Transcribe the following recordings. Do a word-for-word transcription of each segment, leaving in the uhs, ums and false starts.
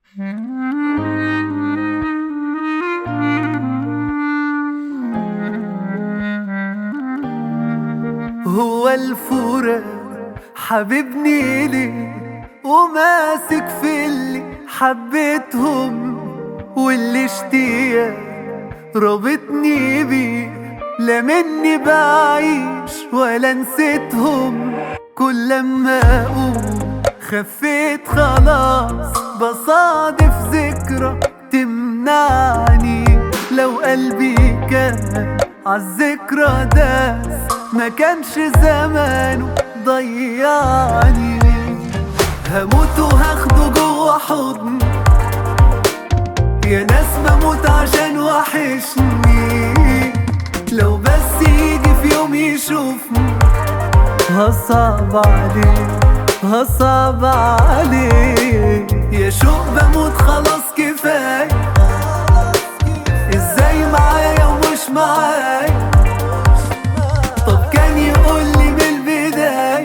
هو الفراق حبيبني ليه وماسك في اللي حبيتهم، واللي اشتياق رابطني بيه، لا مني بعيش ولا نسيتهم. كل لما اقول خفيت خلاص بصادف ذكرى تمنعني، لو قلبي كان عالذكرى داس ما كانش زمانه ضيعني. هموت وهاخده جوا حضني يا ناس، بموت عشان وحشني، لو بس يجي في يوم يشوفني هصعب عليه هصعب عليه. يا شوق بموت خلاص كفاية، ازاي معايا ومش معايا؟ طب كان يقولي من البداية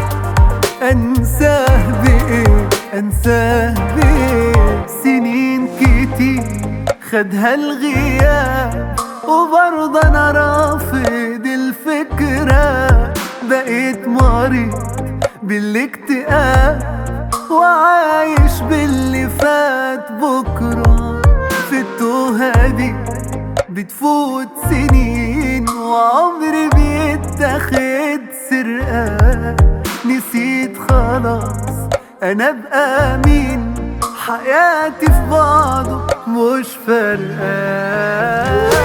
انساه بايه انساه بايه؟ سنين كتير خدها الغياب وبرضه انا رافض الفكرة، بقيت مريض بالاكتئاب وعايش باللي فات بكرة. في التوهة دي بتفوت سنين وعمري بيتاخد سرقة، نسيت خلاص انا ابقى مين، حياتي في بعضه مش فارقة.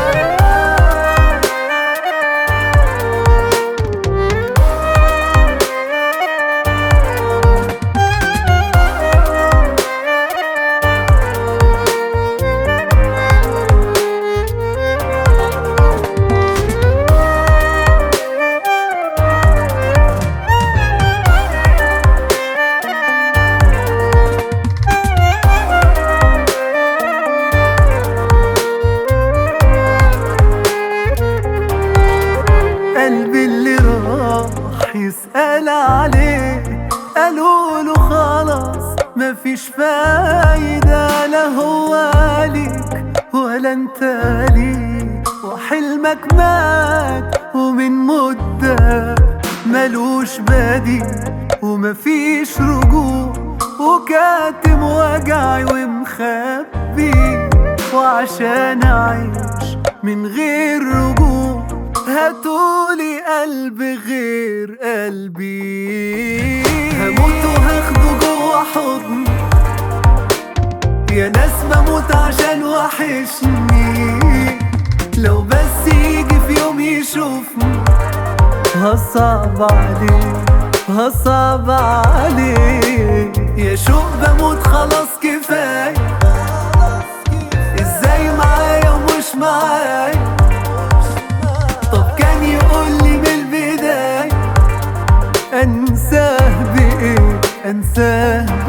قلبي اللي راح يسأل عليه قالوله خلاص مفيش فايدة، لا هو ليك ولا انت ليه، وحلمك مات ومن مدة ملوش بديل ومفيش رجوع، وكاتم وجعي ومخبي، وعشان اعيش من غير رجوع هاتولي قلب غير قلبي. هموت وهاخده جوا حضني يا ناس، بموت عشان وحشني، لو بس يجي في يوم يشوفني هصعب عليه هصعب عليه. يا شوق بموت خلاص كفاية، ازاي معايا ومش معايا؟ طب كان يقولي من البداية انساه بايه انساه